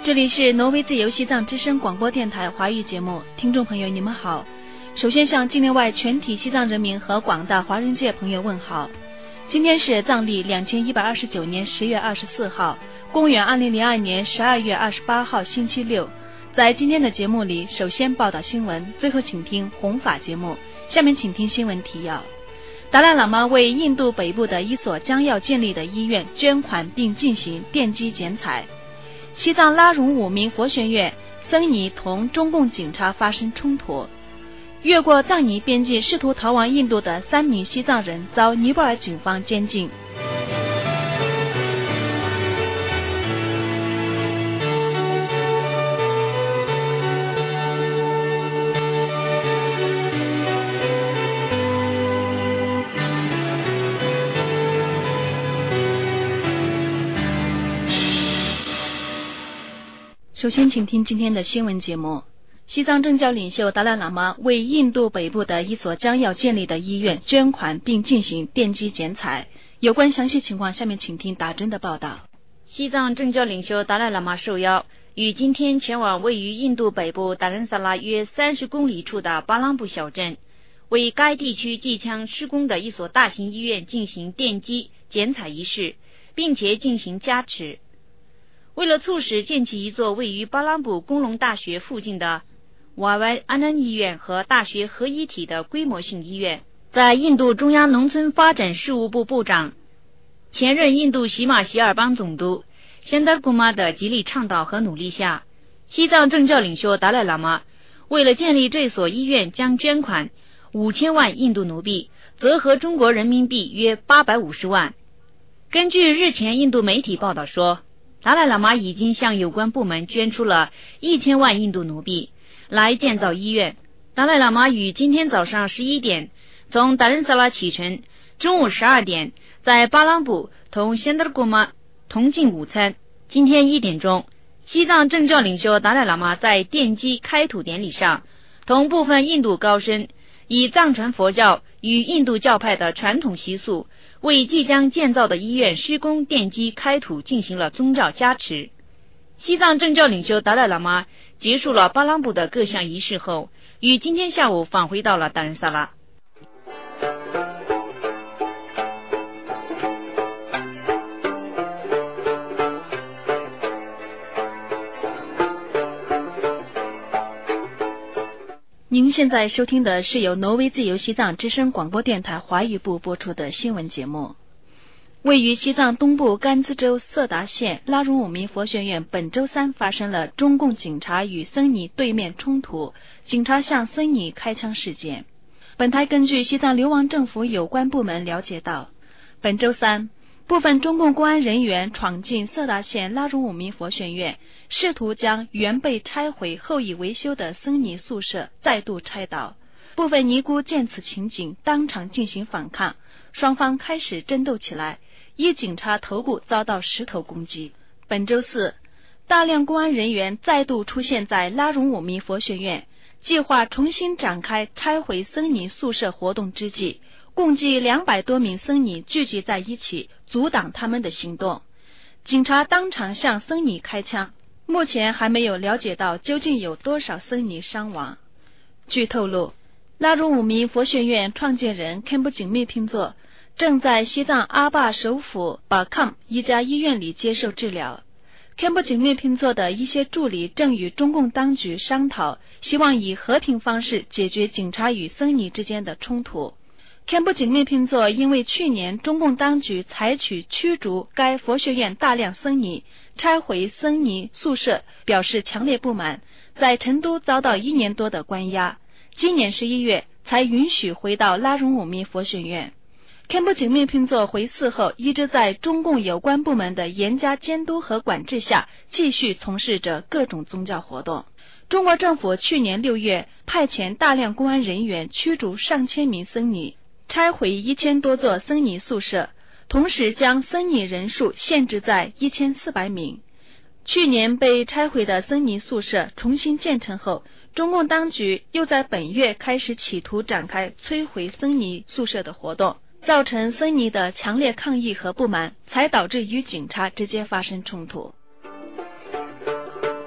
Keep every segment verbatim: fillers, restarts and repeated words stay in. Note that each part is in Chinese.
这里是挪威自由西藏之声广播电台华语节目，听众朋友你们好。首先向境内外全体西藏人民和广大华人界朋友问好。今天是藏历两千一百二十九年十月二十四号，公元二零零二年十二月二十八号星期六。在今天的节目里，首先报道新闻，最后请听弘法节目。下面请听新闻提要。达赖喇嘛为印度北部的一所将要建立的医院捐款并进行奠基剪彩。西藏拉荣五名佛学院僧尼同中共警察发生冲突。越过藏尼边境试图逃亡印度的三名西藏人遭尼泊尔警方监禁。首先请听今天的新闻节目。西藏政教领袖达赖喇嘛为印度北部的一所将要建立的医院捐款并进行奠基剪彩。有关详细情况，下面请听打针的报道。 西藏政教领袖达赖喇嘛受邀于今天前往位于印度北部达仁萨拉约三十公里处的巴朗布小镇，为该地区即将施工的一所大型医院进行奠基剪彩仪式，并且进行加持。为了促使建起一座位于巴朗布工农大学附近的瓦湾安南医院和大学合一体的规模性医院，在印度中央农村发展事务部部长、前任印度喜马偕尔邦总督仙德古玛的极力倡导和努力下，西藏政教领袖达赖喇嘛为了建立这所医院将捐款五千万印度奴币，折合中国人民币约八百五十万。根据日前印度媒体报道说，达赖喇嘛已经向有关部门捐出了一千万印度奴币来建造医院。达赖喇嘛于今天早上十一点从达仁萨拉启程，中午十二点在巴朗布同仙德古玛同进午餐。今天一点钟，西藏政教领袖达赖喇嘛在奠基开土典礼上，同部分印度高僧以藏传佛教与印度教派的传统习俗，为即将建造的医院施工奠基开土进行了宗教加持。西藏政教领袖达赖喇嘛结束了巴朗布的各项仪式后，于今天下午返回到了达仁萨拉。 您现在收听的是由挪威自由西藏之声广播电台华语部播出的新闻节目。位于西藏东部甘孜州色达县拉荣五民佛学院本周三发生了中共警察与僧尼对面冲突，警察向僧尼开枪事件。本台根据西藏流亡政府有关部门了解到，本周三部分中共公安人员闯进色达县拉荣五民佛学院，试图将原被拆毁后已维修的僧尼宿舍再度拆倒。部分尼姑见此情景，当场进行反抗，双方开始争斗起来，一警察头部遭到石头攻击。本周四，大量公安人员再度出现在拉荣五民佛学院，计划重新展开拆毁僧尼宿舍活动之际，共计两百多名僧尼聚集在一起，阻挡他们的行动。警察当场向僧尼开枪，目前还没有了解到究竟有多少僧尼伤亡。据透露，拉荣五民佛学院创建人堪布景密拼作正在西藏阿坝首府巴康一家医院里接受治疗。堪布景密拼作的一些助理正与中共当局商讨，希望以和平方式解决警察与僧尼之间的冲突。堪布景密拼作因为去年中共当局采取驱逐该佛学院大量僧尼、拆毁僧尼宿舍表示强烈不满，在成都遭到一年多的关押，今年十一月才允许回到拉荣五民佛学院。堪布景密拼作回寺后，一直在中共有关部门的严加监督和管制下，继续从事着各种宗教活动。中国政府去年六月派遣大量公安人员驱逐上千名僧尼，拆毁一千多座僧尼宿舍，同时将僧尼人数限制在一千四百名。去年被拆毁的僧尼宿舍重新建成后，中共当局又在本月开始企图展开摧毁僧尼宿舍的活动，造成僧尼的强烈抗议和不满，才导致与警察直接发生冲突。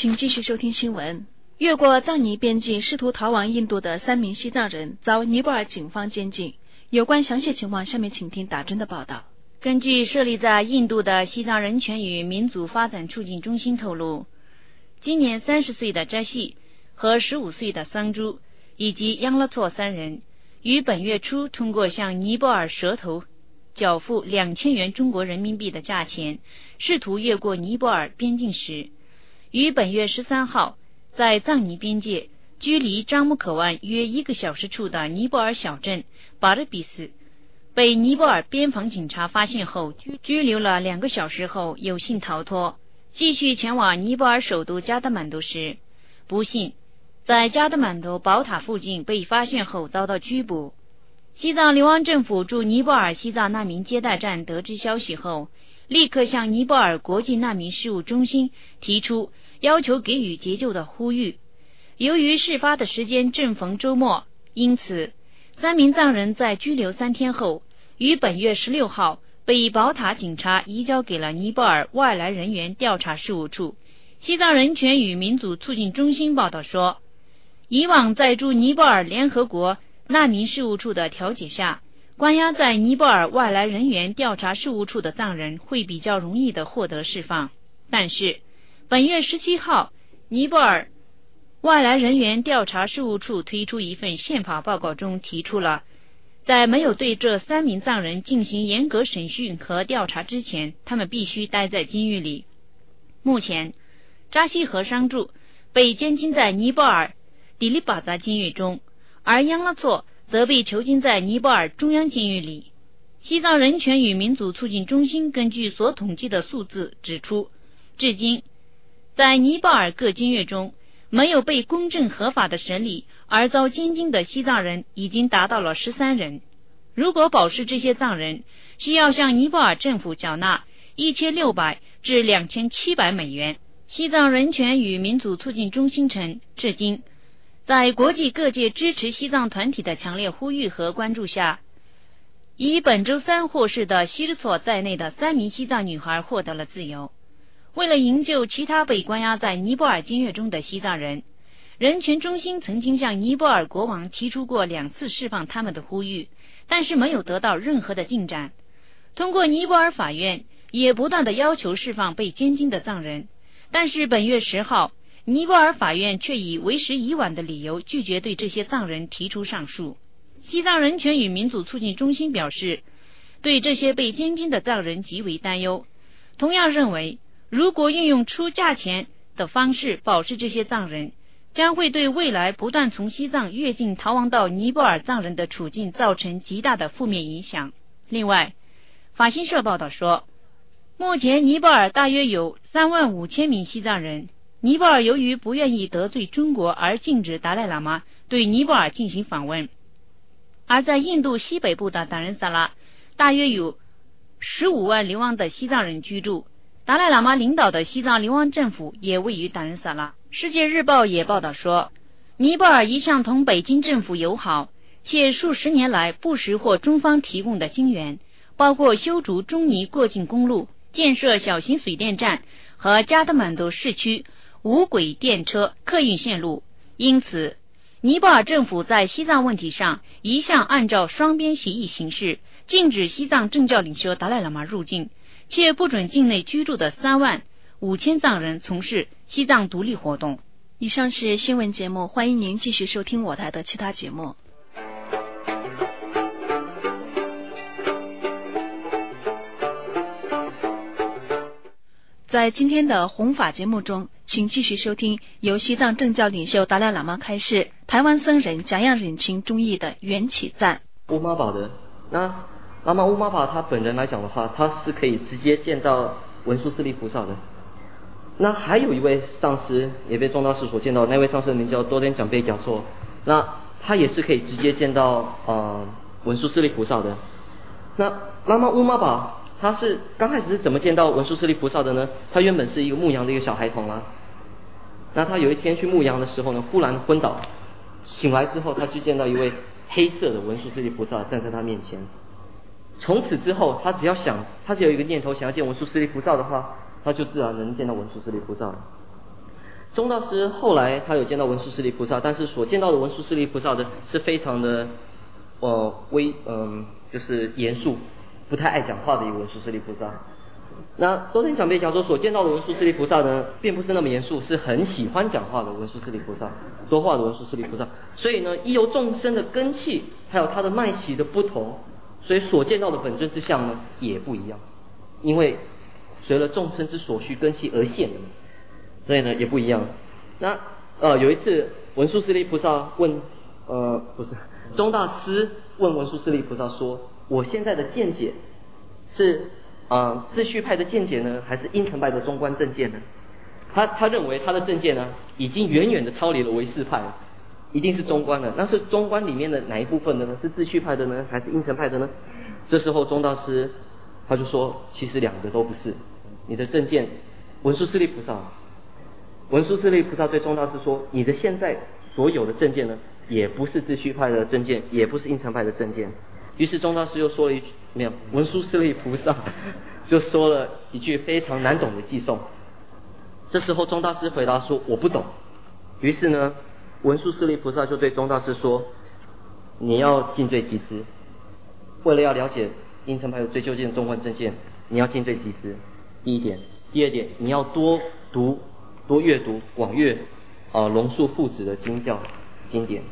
请继续收听新闻。越过藏尼边境试图逃往印度的三名西藏人遭尼泊尔警方监禁。有关详细情况，下面请听打针的报道。 根据设立在印度的西藏人权与民族发展促进中心透露，今年三十岁的扎西和十五岁的桑珠以及央拉措三人于本月初通过向尼泊尔蛇头缴付两千元中国人民币的价钱，试图越过尼泊尔边境时，于本月十三号在藏尼边界距离樟木可湾约一个小时处的尼泊尔小镇巴勒比斯被尼泊尔边防警察发现后拘留了两个小时后有幸逃脱，继续前往尼泊尔首都加德满都时，不幸在加德满都宝塔附近被发现后遭到拘捕。西藏流亡政府驻尼泊尔西藏难民接待站得知消息后，立刻向尼泊尔国际难民事务中心提出要求给予急救的呼吁。由于事发的时间正逢周末，因此三名藏人在拘留三天后，于本月十六号被宝塔警察移交给了尼泊尔外来人员调查事务处。西藏人权与民主促进中心报道说，以往在驻尼泊尔联合国难民事务处的调解下，关押在尼泊尔外来人员调查事务处的藏人会比较容易地获得释放。但是本月十七号，尼泊尔外来人员调查事务处推出一份宪法报告中提出了，在没有对这三名藏人进行严格审讯和调查之前，他们必须待在监狱里。目前扎西和商柱被监禁在尼泊尔迪里巴扎监狱中，而央拉措则被囚禁在尼泊尔中央监狱里。西藏人权与民主促进中心根据所统计的数字指出，至今在尼泊尔各监狱中没有被公正合法的审理而遭监禁的西藏人已经达到了十三人。如果保释这些藏人，需要向尼泊尔政府缴纳一千六百至两千七百美元。西藏人权与民主促进中心称，至今在国际各界支持西藏团体的强烈呼吁和关注下，以本周三获释的希日措在内的三名西藏女孩获得了自由。为了营救其他被关押在尼泊尔监狱中的西藏人，人权中心曾经向尼泊尔国王提出过两次释放他们的呼吁，但是没有得到任何的进展。通过尼泊尔法院也不断地要求释放被监禁的藏人，但是本月十号，尼泊尔法院却以为时已晚的理由拒绝对这些藏人提出上诉。西藏人权与民主促进中心表示，对这些被监禁的藏人极为担忧，同样认为如果运用出价钱的方式保释这些藏人，将会对未来不断从西藏越境逃亡到尼泊尔藏人的处境造成极大的负面影响。另外，法新社报道说，目前尼泊尔大约有三万五千名西藏人。尼泊尔由于不愿意得罪中国而禁止达赖喇嘛对尼泊尔进行访问。而在印度西北部的达仁萨拉，大约有十五万流亡的西藏人居住。达赖喇嘛领导的西藏流亡政府也位于达仁萨拉。世界日报也报道说，尼泊尔一向同北京政府友好，且数十年来不时获中方提供的金援，包括修筑中尼过境公路、建设小型水电站和加德满都市区无轨电车客运线路。因此，尼泊尔政府在西藏问题上一向按照双边协议行事，禁止西藏政教领袖达赖喇嘛入境，却不准境内居住的三万五千藏人从事西藏独立活动。 以上是新闻节目，欢迎您继续收听我台的其他节目。在今天的弘法节目中，请继续收听由西藏政教领袖达赖喇嘛开示台湾僧人讲样忍情中译的缘起赞。 乌玛宝的那喇嘛乌玛宝他本人来讲的话，他是可以直接见到文殊师利菩萨的。那还有一位上师也被宗大师所见到，那位上师的名叫多天讲贝讲错，那他也是可以直接见到呃文殊师利菩萨的。那喇嘛乌玛宝他是刚开始是怎么见到文殊师利菩萨的呢？他原本是一个牧羊的一个小孩童啦、啊。那他有一天去牧羊的时候呢，忽然昏倒，醒来之后，他就见到一位黑色的文殊师利菩萨站在他面前。从此之后，他只要想，他只有一个念头，想要见文殊师利菩萨的话，他就自然能见到文殊师利菩萨了。 宗道师后来他有见到文殊师利菩萨，但是所见到的文殊师利菩萨的是非常的呃微嗯、呃、就是严肃，不太爱讲话的一个文殊师利菩萨。那周天讲别讲说所见到的文殊师利菩萨呢，并不是那么严肃，是很喜欢讲话的文殊师利菩萨，说话的文殊师利菩萨。所以呢，依由众生的根器，还有他的脉息的不同，所以所见到的本尊之相呢也不一样，因为随了众生之所需根器而现的，所以呢也不一样。那呃有一次文殊师利菩萨问呃不是宗大师问文殊师利菩萨说，我现在的见解是啊、呃，自续派的见解呢，还是阴沉派的中观正见呢？他他认为他的正见呢，已经远远的超离了唯识派，一定是中观了。那是中观里面的哪一部分的呢？是自续派的呢，还是阴沉派的呢？这时候宗大师他就说，其实两个都不是。你的正见，文殊师利菩萨，文殊师利菩萨对宗大师说，你的现在所有的正见呢，也不是自续派的正见，也不是阴沉派的正见。于是宗大师又说了一句，没有，文殊师利菩萨就说了一句非常难懂的偈颂。这时候宗大师回答说，我不懂。于是呢，文殊师利菩萨就对宗大师说，你要尽罪集资，为了要了解阴沉派的最究竟的中观正见，你要尽罪集资。第一点，第二点，你要多读、多阅读、广阅啊龙树父子的经教经典。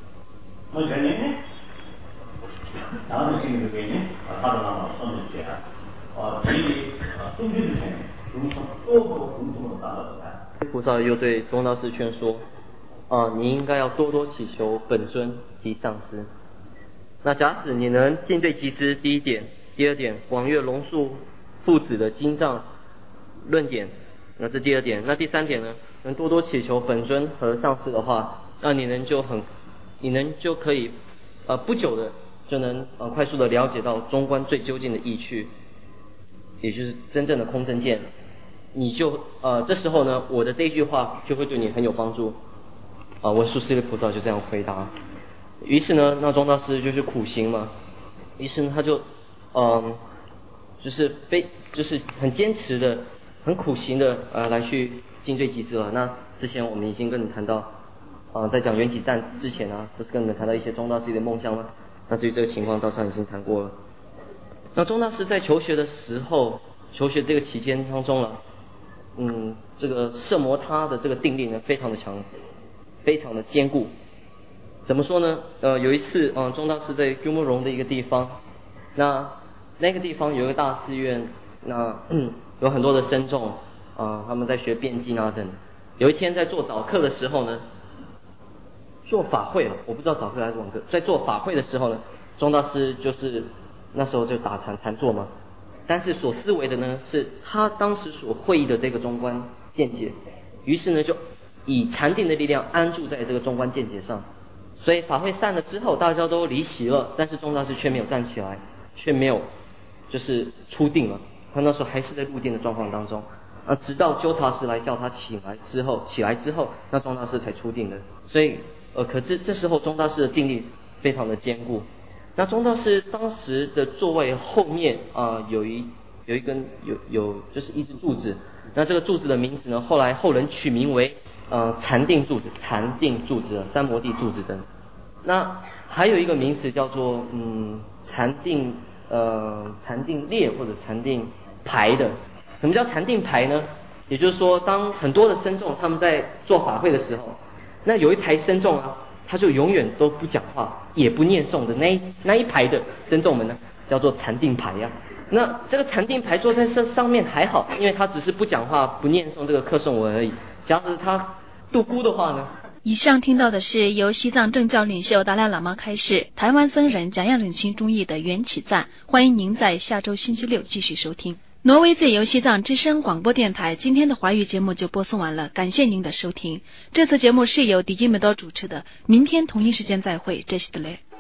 나는 지금 그게 하루나 선택해. 어, 이宗教圈중성 또 공통으로 따라다. 菩萨又对宗大师劝说，啊，你应该要多多祈求本尊及上师。那假使你能尽对集资，第一点；第二点，广阅龙树父子的经藏论点，那这第二点。那第三点呢？能多多祈求本尊和上师的话，那你能就很，你能就可以呃不久的就能呃快速的了解到中观最究竟的意趣，也就是真正的空正见。你就呃这时候呢，我的这一句话就会对你很有帮助。啊、呃，文殊师利菩萨就这样回答。于是呢，那宗大师就是苦行嘛，于是呢他就嗯、呃、就是非就是很坚持的、很苦行的呃来去尽罪集资了。那之前我们已经跟你谈到，啊、呃、在讲缘起赞之前啊，不是跟你们谈到一些宗大师的梦想吗？那至于这个情况，道上已经谈过了。那宗大师在求学的时候，求学这个期间当中了，嗯，这个摄摩他的这个定力呢，非常的强，非常的坚固。怎么说呢？呃，有一次，嗯、呃，宗大师在鸠摩荣的一个地方，那那个地方有一个大寺院，那、嗯、有很多的僧众啊、呃，他们在学辩经啊等。有一天在做早课的时候呢，做法会了，我不知道早课还是晚课，在做法会的时候呢，宗大师就是那时候就打禅禅坐嘛，但是所思维的呢是他当时所会意的这个中观见解，于是呢就以禅定的力量安住在这个中观见解上。所以法会散了之后，大家都离席了，但是宗大师却没有站起来，却没有就是出定了，他那时候还是在入定的状况当中。啊，直到纠察师来叫他起来之后，起来之后，那宗大师才出定的。所以呃，可是这时候宗大师的定力非常的坚固。那宗大师当时的座位后面啊、呃，有一有一根有有就是一支柱子，那这个柱子的名字呢，后来后人取名为呃禅定柱子、禅定柱子、三摩地柱子等。那还有一个名词叫做嗯禅定呃禅定列或者禅定排的。什么叫禅定排呢？也就是说，当很多的僧众他们在做法会的时候，那有一排僧众啊，他就永远都不讲话，也不念诵的那一那一排的僧众们呢，叫做禅定排呀、啊。那这个禅定排坐在这上面还好，因为他只是不讲话、不念诵这个课诵文而已。假使他度孤的话呢？ 以上听到的是由西藏正教领袖达赖喇嘛开示，台湾僧人讲样认清中译的缘起赞。欢迎您在下周星期六继续收听。挪威自由西藏之声广播电台今天的华语节目就播送完了，感谢您的收听。这次节目是由迪基梅多主持的，明天同一时间再会，这是的嘞。